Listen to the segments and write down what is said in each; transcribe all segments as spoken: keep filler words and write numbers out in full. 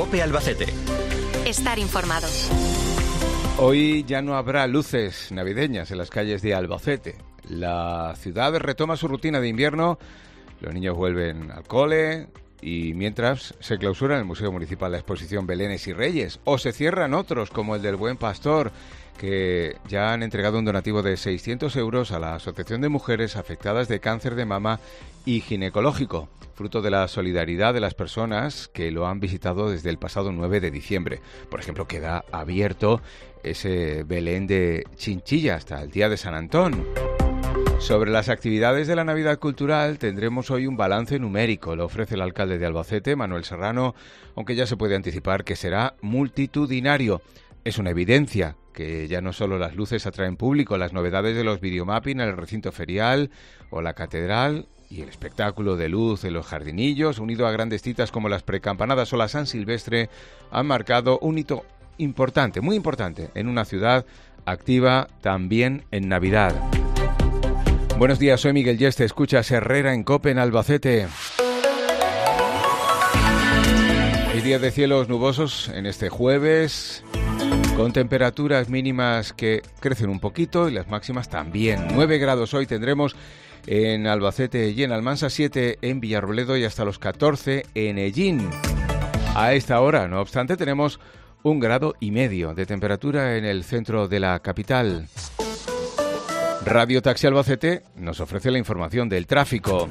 COPE Albacete. Estar informado. Hoy ya no habrá luces navideñas en las calles de Albacete. La ciudad retoma su rutina de invierno, los niños vuelven al cole y mientras se clausura en el Museo Municipal la exposición Belenes y Reyes, o se cierran otros como el del Buen Pastor, que ya han entregado un donativo de seiscientos euros a la Asociación de Mujeres Afectadas de Cáncer de Mama y Ginecológico, fruto de la solidaridad de las personas que lo han visitado desde el pasado nueve de diciembre. Por ejemplo, queda abierto ese Belén de Chinchilla hasta el día de San Antón. Sobre las actividades de la Navidad Cultural tendremos hoy un balance numérico. Lo ofrece el alcalde de Albacete, Manuel Serrano, aunque ya se puede anticipar que será multitudinario. Es una evidencia que ya no solo las luces atraen público, las novedades de los videomapping en el recinto ferial o la catedral y el espectáculo de luz en los jardinillos, unido a grandes citas como las precampanadas o la San Silvestre, han marcado un hito importante, muy importante, en una ciudad activa también en Navidad. Buenos días, soy Miguel Yeste, escuchas Herrera en COPE en Albacete. Hay días de cielos nubosos en este jueves, con temperaturas mínimas que crecen un poquito y las máximas también. nueve grados hoy tendremos en Albacete y en Almansa, siete en Villarroledo y hasta los catorce en Ellín. A esta hora, no obstante, tenemos un grado y medio de temperatura en el centro de la capital. Radio Taxi Albacete nos ofrece la información del tráfico.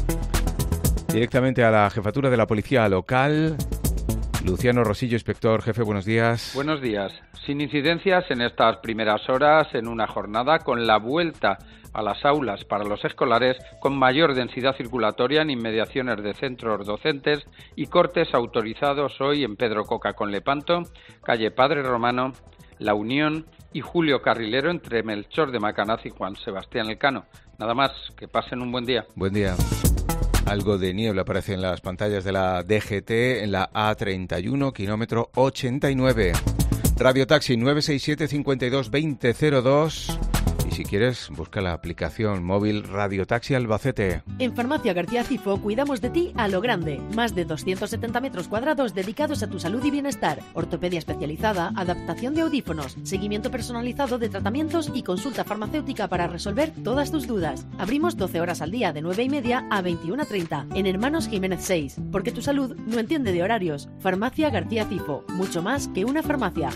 Directamente a la jefatura de la policía local, Luciano Rosillo, inspector jefe, buenos días. Buenos días. Sin incidencias en estas primeras horas, en una jornada con la vuelta a las aulas para los escolares con mayor densidad circulatoria en inmediaciones de centros docentes y cortes autorizados hoy en Pedro Coca con Lepanto, calle Padre Romano, La Unión y Julio Carrilero entre Melchor de Macanaz y Juan Sebastián Elcano. Nada más, que pasen un buen día. Buen día. Algo de niebla aparece en las pantallas de la D G T en la A treinta y uno, kilómetro ochenta y nueve. Radio Taxi nueve seis siete, cinco dos, dos cero cero dos. Y si quieres, busca la aplicación móvil Radio Taxi Albacete. En Farmacia García Cifo cuidamos de ti a lo grande. Más de doscientos setenta metros cuadrados dedicados a tu salud y bienestar. Ortopedia especializada, adaptación de audífonos, seguimiento personalizado de tratamientos y consulta farmacéutica para resolver todas tus dudas. Abrimos doce horas al día de nueve y media a veintiuna treinta en Hermanos Jiménez seis. Porque tu salud no entiende de horarios. Farmacia García Cifo. Mucho más que una farmacia.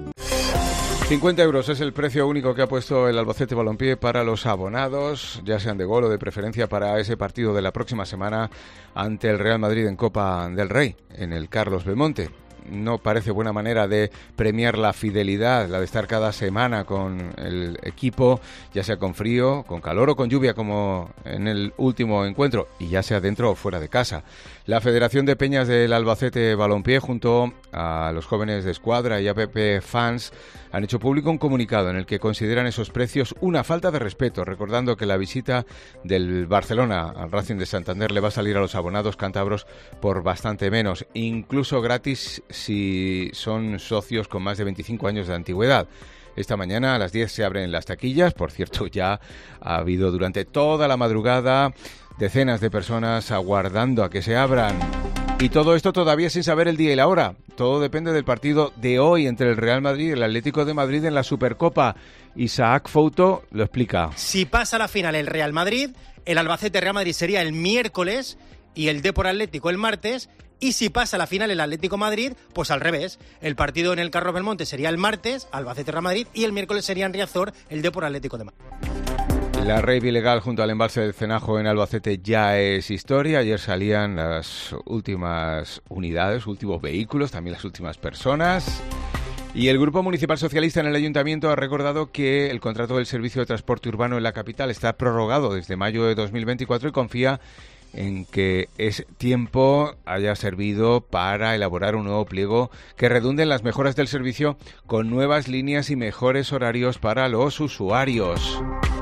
cincuenta euros es el precio único que ha puesto el Albacete Balompié para los abonados, ya sean de gol o de preferencia para ese partido de la próxima semana ante el Real Madrid en Copa del Rey, en el Carlos Belmonte. No parece buena manera de premiar la fidelidad, la de estar cada semana con el equipo, ya sea con frío, con calor o con lluvia como en el último encuentro, y ya sea dentro o fuera de casa. La Federación de Peñas del Albacete Balompié, junto a los jóvenes de Escuadra y A P P Fans, han hecho público un comunicado en el que consideran esos precios una falta de respeto, recordando que la visita del Barcelona al Racing de Santander le va a salir a los abonados cántabros por bastante menos, incluso gratis si son socios con más de veinticinco años de antigüedad. Esta mañana a las diez se abren las taquillas. Por cierto, ya ha habido durante toda la madrugada decenas de personas aguardando a que se abran. Y todo esto todavía sin saber el día y la hora. Todo depende del partido de hoy entre el Real Madrid y el Atlético de Madrid en la Supercopa. Isaac Fouto lo explica. Si pasa a la final el Real Madrid, el Albacete Real Madrid sería el miércoles y el Depor Atlético el martes. Y si pasa a la final el Atlético Madrid, pues al revés. El partido en el Carlos Belmonte sería el martes, Albacete Real Madrid, y el miércoles sería en Riazor, el Depor Atlético de Madrid. La rave ilegal junto al embalse del Cenajo en Albacete ya es historia. Ayer salían las últimas unidades, últimos vehículos, también las últimas personas. Y el Grupo Municipal Socialista en el Ayuntamiento ha recordado que el contrato del servicio de transporte urbano en la capital está prorrogado desde mayo de dos mil veinticuatro y confía en que ese tiempo haya servido para elaborar un nuevo pliego que redunde en las mejoras del servicio con nuevas líneas y mejores horarios para los usuarios.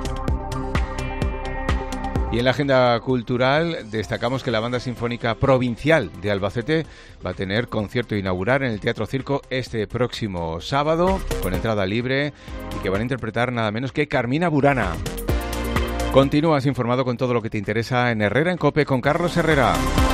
Y en la agenda cultural destacamos que la Banda Sinfónica Provincial de Albacete va a tener concierto inaugural en el Teatro Circo este próximo sábado con entrada libre y que van a interpretar nada menos que Carmina Burana. Continúas informado con todo lo que te interesa en Herrera en COPE con Carlos Herrera.